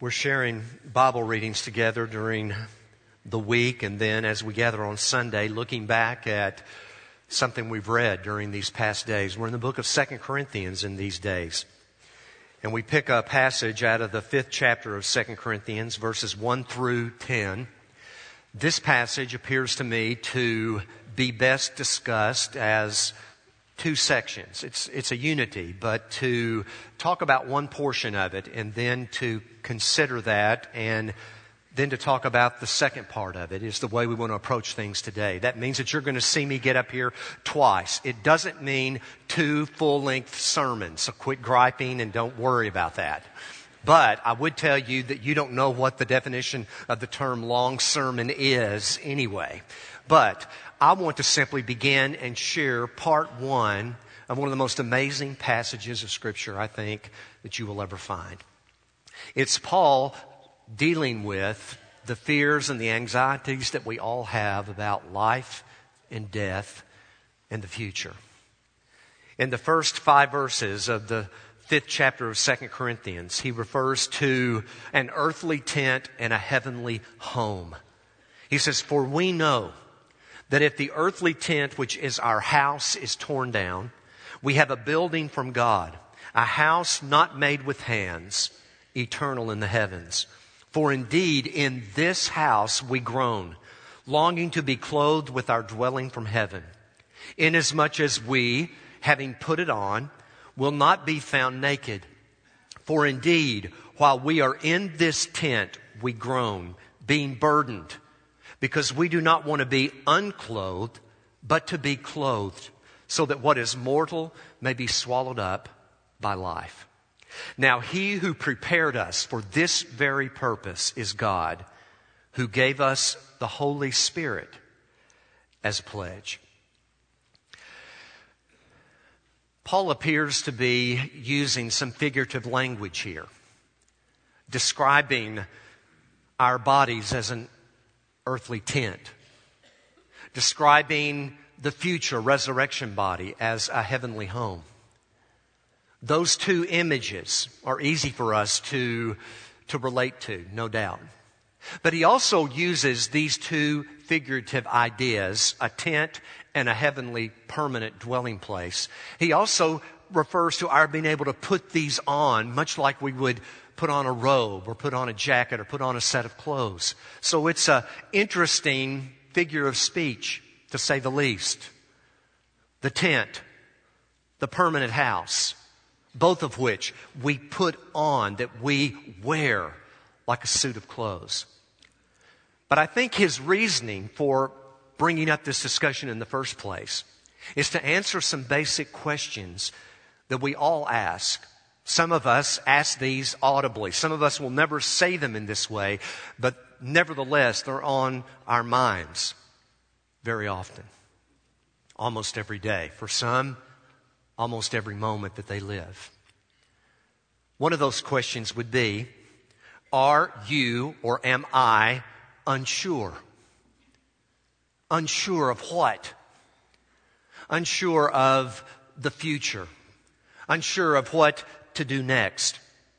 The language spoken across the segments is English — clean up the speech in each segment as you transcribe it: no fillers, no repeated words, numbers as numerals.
We're sharing Bible readings together during the week, and then as we gather on Sunday, looking back at something we've read during these past days. We're in the book of 2 Corinthians in these days. And we pick a passage out of the 5th chapter of 2 Corinthians, verses 1 through 10. This passage appears to me to be best discussed as two sections. It's a unity, but to talk about one portion of it and then to consider that and then to talk about the second part of it is the way we want to approach things today. That means that you're going to see me get up here twice. It doesn't mean 2 full-length sermons, so quit griping and don't worry about that. But I would tell you that you don't know what the definition of the term long sermon is anyway. But I want to simply begin and share part 1 of one of the most amazing passages of Scripture, I think, that you will ever find. It's Paul dealing with the fears and the anxieties that we all have about life and death and the future. In the first 5 verses of the 5th chapter of 2 Corinthians, he refers to an earthly tent and a heavenly home. He says, "For we know that if the earthly tent, which is our house, is torn down, we have a building from God, a house not made with hands, eternal in the heavens. For indeed, in this house we groan, longing to be clothed with our dwelling from heaven, inasmuch as we, having put it on, will not be found naked. For indeed, while we are in this tent, we groan, being burdened, because we do not want to be unclothed, but to be clothed, so that what is mortal may be swallowed up by life. Now he who prepared us for this very purpose is God, who gave us the Holy Spirit as a pledge." Paul appears to be using some figurative language here, describing our bodies as an earthly tent, describing the future resurrection body as a heavenly home. Those two images are easy for us to relate to, no doubt. But he also uses these two figurative ideas, a tent and a heavenly permanent dwelling place. He also refers to our being able to put these on, much like we would put on a robe or put on a jacket or put on a set of clothes. So it's an interesting figure of speech, to say the least. The tent, the permanent house, both of which we put on, that we wear like a suit of clothes. But I think his reasoning for bringing up this discussion in the first place is to answer some basic questions that we all ask. Some of us ask these audibly. Some of us will never say them in this way, but nevertheless, they're on our minds very often, almost every day. For some, almost every moment that they live. One of those questions would be, are you or am I unsure? Unsure of what? Unsure of the future. Unsure of what to do next.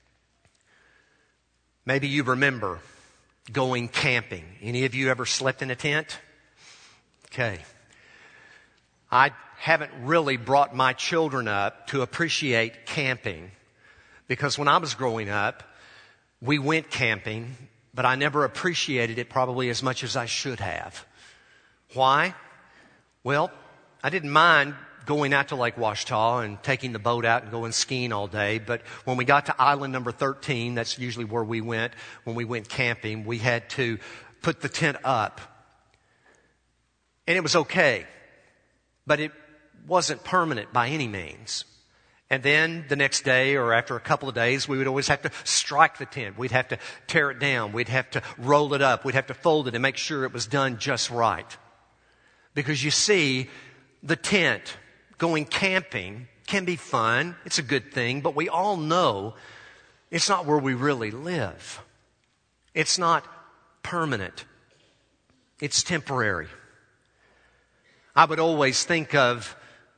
Maybe you remember going camping. Any of you ever slept in a tent? Okay. I haven't really brought my children up to appreciate camping, because when I was growing up, we went camping, but I never appreciated it probably as much as I should have. Why? Well, I didn't mind going out to Lake Ouachita and taking the boat out and going skiing all day, but when we got to island number 13, that's usually where we went when we went camping, we had to put the tent up. And it was okay, but it wasn't permanent by any means. And then the next day or after a couple of days, we would always have to strike the tent. We'd have to tear it down. We'd have to roll it up. We'd have to fold it and make sure it was done just right. Because you see, the tent, going camping, can be fun. It's a good thing, but we all know it's not where we really live. It's not permanent. It's temporary. I would always think of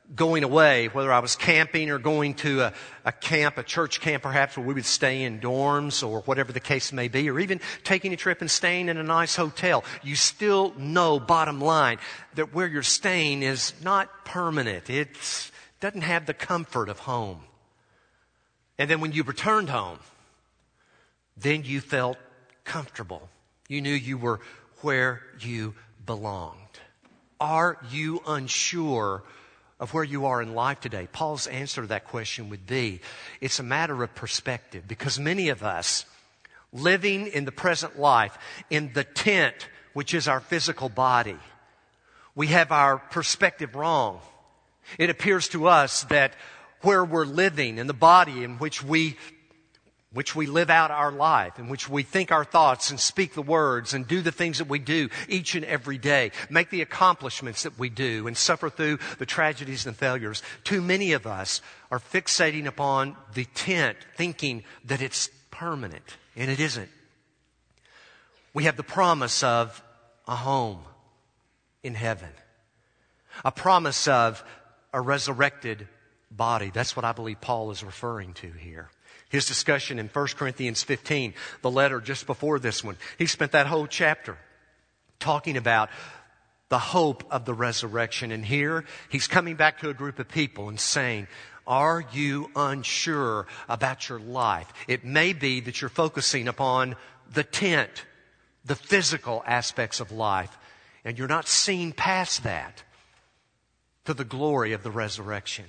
going away, whether I was camping or going to a camp, a church camp perhaps, where we would stay in dorms or whatever the case may be, or even taking a trip and staying in a nice hotel, you still know, bottom line, that where you're staying is not permanent. It doesn't have the comfort of home. And then when you returned home, then you felt comfortable. You knew you were where you belonged. Are you unsure of where you are in life today? Paul's answer to that question would be, it's a matter of perspective, because many of us living in the present life, in the tent, which is our physical body, we have our perspective wrong. It appears to us that where we're living, in the body in which we live out our life, in which we think our thoughts and speak the words and do the things that we do each and every day, make the accomplishments that we do and suffer through the tragedies and failures. Too many of us are fixating upon the tent, thinking that it's permanent, and it isn't. We have the promise of a home in heaven, a promise of a resurrected body. That's what I believe Paul is referring to here. His discussion in 1 Corinthians 15, the letter just before this one, he spent that whole chapter talking about the hope of the resurrection. And here he's coming back to a group of people and saying, are you unsure about your life? It may be that you're focusing upon the tent, the physical aspects of life, and you're not seeing past that to the glory of the resurrection.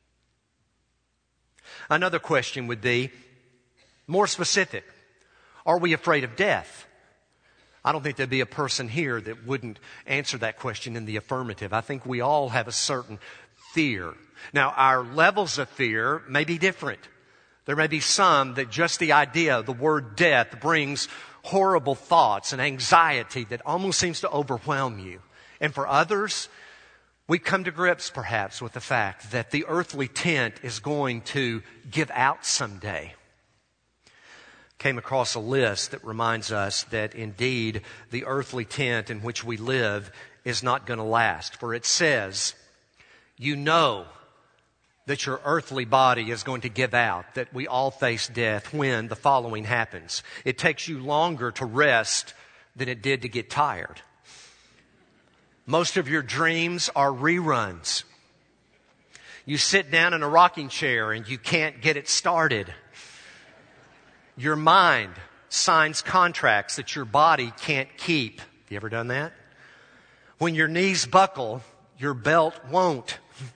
Another question would be more specific. Are we afraid of death? I don't think there'd be a person here that wouldn't answer that question in the affirmative. I think we all have a certain fear. Now, our levels of fear may be different. There may be some that just the idea of the word death brings horrible thoughts and anxiety that almost seems to overwhelm you. And for others, we come to grips perhaps with the fact that the earthly tent is going to give out someday. Came across a list that reminds us that indeed the earthly tent in which we live is not going to last. For it says, you know that your earthly body is going to give out, that we all face death when the following happens. It takes you longer to rest than it did to get tired. Most of your dreams are reruns. You sit down in a rocking chair and you can't get it started. Your mind signs contracts that your body can't keep. Have you ever done that? When your knees buckle, your belt won't.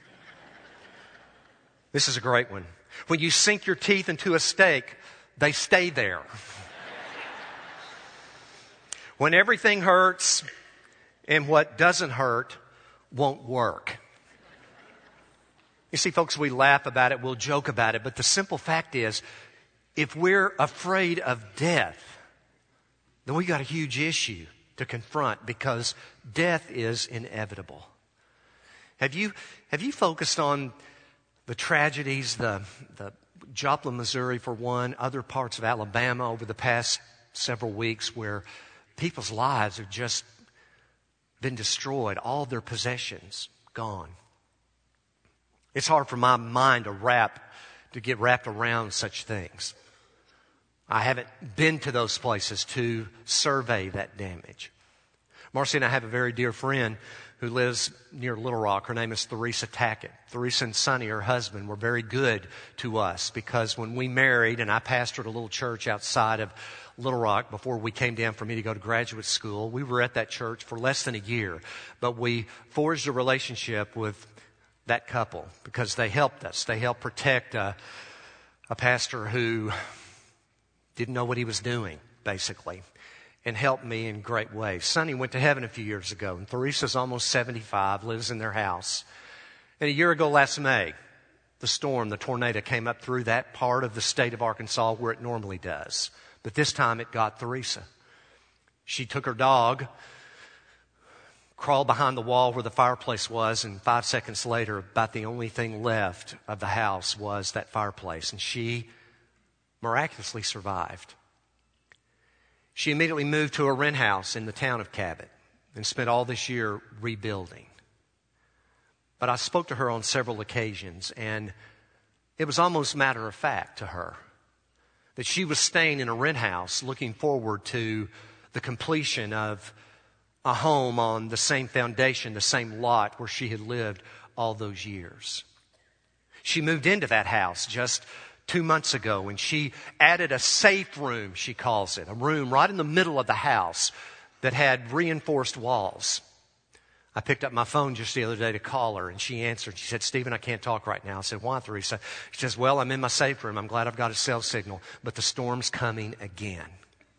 This is a great one. When you sink your teeth into a steak, they stay there. When everything hurts and what doesn't hurt won't work. You see, folks, we laugh about it, we'll joke about it, but the simple fact is, if we're afraid of death, then we got a huge issue to confront because death is inevitable. Have you focused on the tragedies, the Joplin, Missouri for one, other parts of Alabama over the past several weeks where people's lives have just been destroyed, all their possessions gone? It's hard for my mind to get wrapped around such things. I haven't been to those places to survey that damage. Marcy and I have a very dear friend who lives near Little Rock. Her name is Theresa Tackett. Theresa and Sonny, her husband, were very good to us because when we married and I pastored a little church outside of Little Rock before we came down for me to go to graduate school, we were at that church for less than a year. But we forged a relationship with that couple because they helped us. They helped protect a pastor who didn't know what he was doing, basically, and helped me in great ways. Sonny went to heaven a few years ago, and Theresa's almost 75, lives in their house. And a year ago last May, the tornado came up through that part of the state of Arkansas where it normally does. But this time it got Theresa. She took her dog, crawled behind the wall where the fireplace was, and 5 seconds later, about the only thing left of the house was that fireplace. And she miraculously survived. She immediately moved to a rent house in the town of Cabot and spent all this year rebuilding. But I spoke to her on several occasions, and it was almost matter of fact to her that she was staying in a rent house looking forward to the completion of a home on the same foundation, the same lot where she had lived all those years. She moved into that house just 2 months ago, and she added a safe room, she calls it, a room right in the middle of the house that had reinforced walls. I picked up my phone just the other day to call her, and she answered. She said, "Stephen, I can't talk right now." I said, "Why, Theresa?" She says, "Well, I'm in my safe room. I'm glad I've got a cell signal, but the storm's coming again."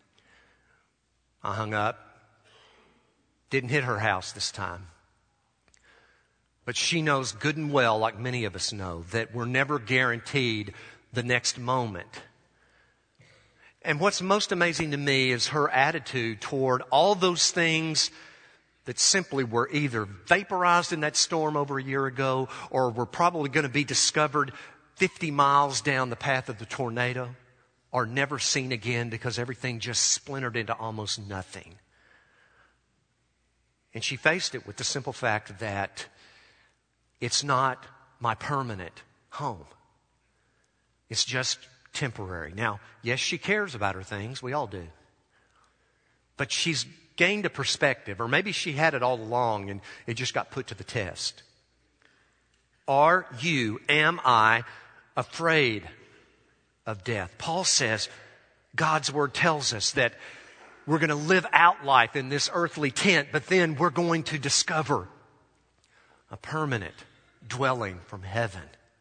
I hung up. Didn't hit her house this time. But she knows good and well, like many of us know, that we're never guaranteed the next moment. And what's most amazing to me is her attitude toward all those things that simply were either vaporized in that storm over a year ago or were probably going to be discovered 50 miles down the path of the tornado or never seen again because everything just splintered into almost nothing. And she faced it with the simple fact that it's not my permanent home. It's just temporary. Now, yes, she cares about her things. We all do. But she's gained a perspective, or maybe she had it all along and it just got put to the test. Am I afraid of death? Paul says, God's word tells us that we're going to live out life in this earthly tent, but then we're going to discover a permanent dwelling from heaven.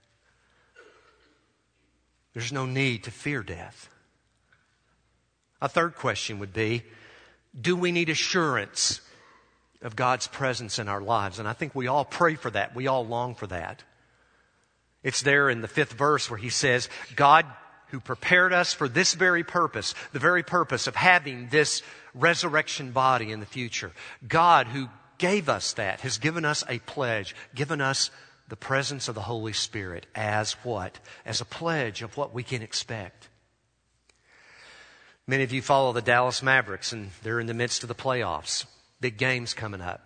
There's no need to fear death. A third question would be, do we need assurance of God's presence in our lives? And I think we all pray for that. We all long for that. It's there in the 5th verse where he says, God who prepared us for this very purpose, the very purpose of having this resurrection body in the future. God who gave us that has given us a pledge, given us the presence of the Holy Spirit as what? As a pledge of what we can expect. Many of you follow the Dallas Mavericks, and they're in the midst of the playoffs. Big games coming up.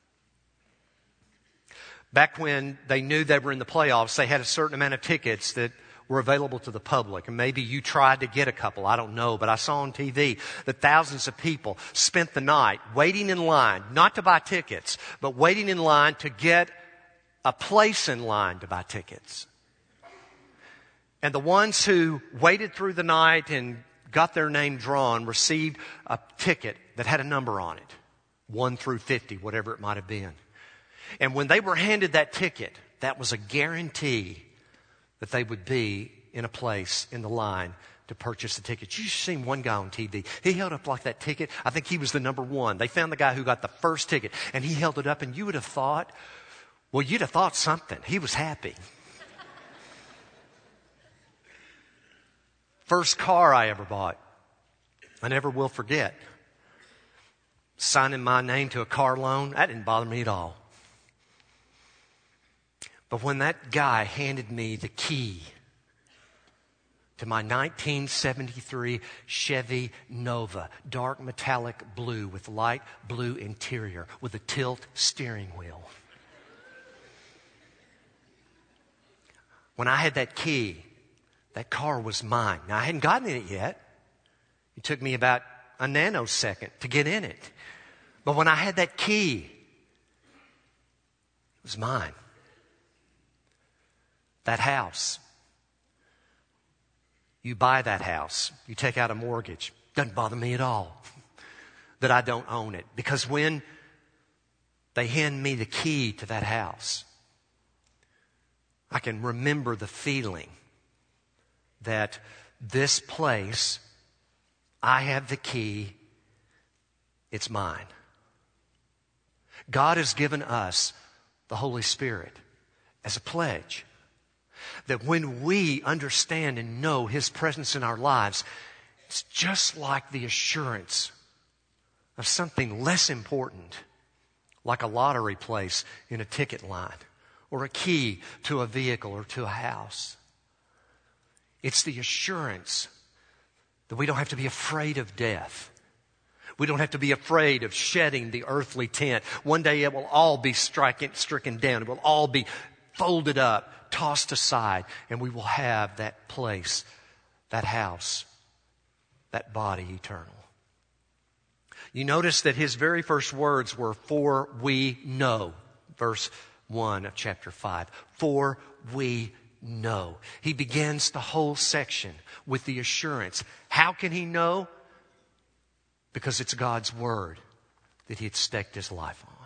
Back when they knew they were in the playoffs, they had a certain amount of tickets that were available to the public. And maybe you tried to get a couple, I don't know. But I saw on TV that thousands of people spent the night waiting in line, not to buy tickets, but waiting in line to get a place in line to buy tickets. And the ones who waited through the night and got their name drawn received a ticket that had a number on it, 1 through 50, whatever it might have been. And when they were handed that ticket, that was a guarantee that they would be in a place in the line to purchase the ticket. You've seen one guy on TV. He held up like that ticket. I think he was the number 1. They found the guy who got the first ticket, and he held it up, and you would have thought, well, you'd have thought something. He was happy. First car I ever bought, I never will forget. Signing my name to a car loan, that didn't bother me at all. But when that guy handed me the key to my 1973 Chevy Nova, dark metallic blue with light blue interior with a tilt steering wheel. When I had that key, that car was mine. Now, I hadn't gotten in it yet. It took me about a nanosecond to get in it. But when I had that key, it was mine. That house. You buy that house. You take out a mortgage. Doesn't bother me at all that I don't own it. Because when they hand me the key to that house, I can remember the feeling that this place, I have the key, it's mine. God has given us the Holy Spirit as a pledge that when we understand and know His presence in our lives, it's just like the assurance of something less important, like a lottery place in a ticket line or a key to a vehicle or to a house. It's the assurance that we don't have to be afraid of death. We don't have to be afraid of shedding the earthly tent. One day it will all be stricken down. It will all be folded up, tossed aside, and we will have that place, that house, that body eternal. You notice that his very first words were, "For we know." Verse 1 of chapter 5. For we know. He begins the whole section with the assurance. How can he know? Because it's God's word that he had staked his life on.